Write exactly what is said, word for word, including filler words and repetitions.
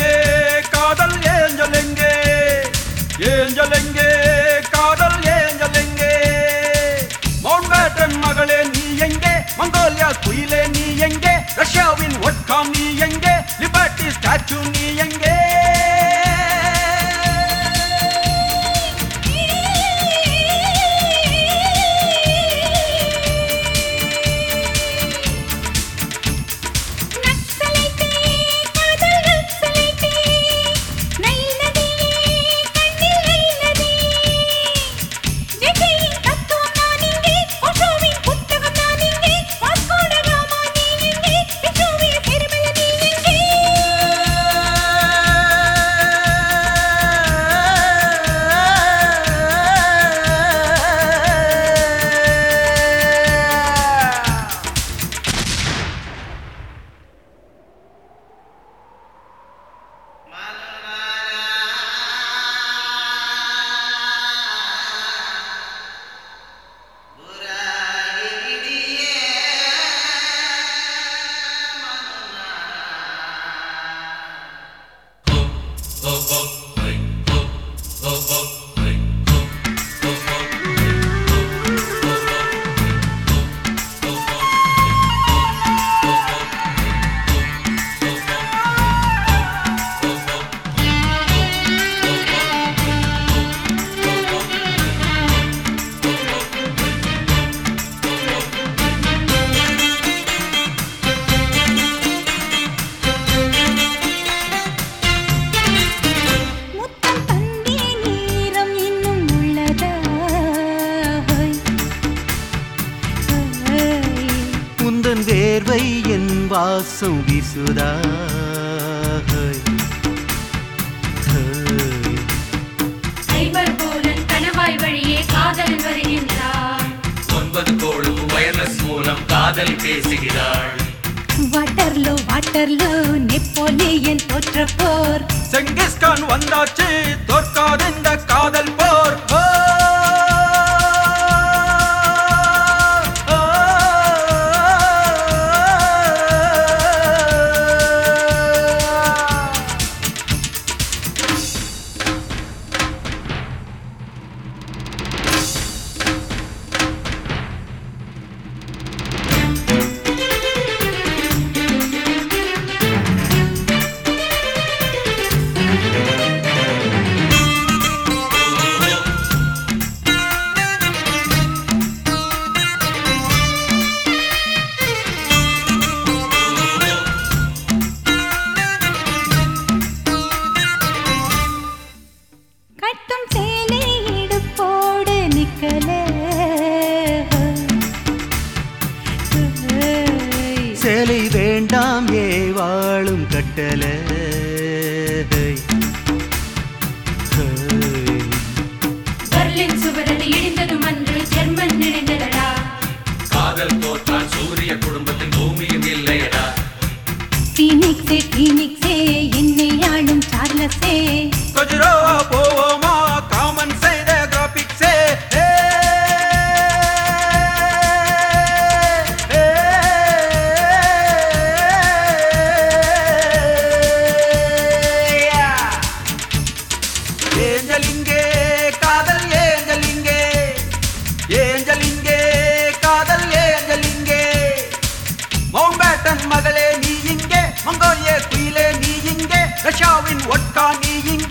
எங்கே காதல் ஏஞ்சல் எங்கே ஏஞ்சல் எங்கே காதல் ஏஞ்சல் எங்கே மவுண்ட்பேட்டன் மகளே நீ எங்கே மங்கோலியா குயிலே நீ எங்கே ரஷ்யாவின் ஒட்காம் நீ எங்கே லிபர்ட்டி ஸ்டாச்சு நீ எங்கே வேர்வை என் வாசம் வீசுதா கணவாய் வழியே காதல் வருகின்றார் ஒன்பது கோளும் வயர்லெஸ் மூலம் காதல் பேசுகிறாள் வாட்டர்லோ வாட்டர்லோ நெப்போலியன் தோற்ற போர் செங்கிஸ்கான் வந்தாச்சு தோற்காத இந்த காதல் போர் சேலை வேண்டாம் ஏ வாழும் கட்டல பெர்லின் சுவரது இடிந்ததும் அன்று ஜெர்மன் நினைந்ததடா காதல் தோற்றால் சூரிய குடும்பத்தின் பூமியும் இல்லையடா பீனிக்ஸே பீனிக்ஸே என்னை ஆளும் சார்லஸே கஜுராவா போவோமா காமன் செய்த கிராபிக்ஸே ஏஞ்சல் இங்கே காதல் ஏஞ்சல் இங்கே ஏஞ்சல் இங்கே காதல் ஏஞ்சல் இங்கே மவுண்ட்பேட்டன் மகளே நீ இங்கே மங்கோலிய குயிலே நீ இங்கே ரஷ்யாவின் ஒட்கா நீ இங்கே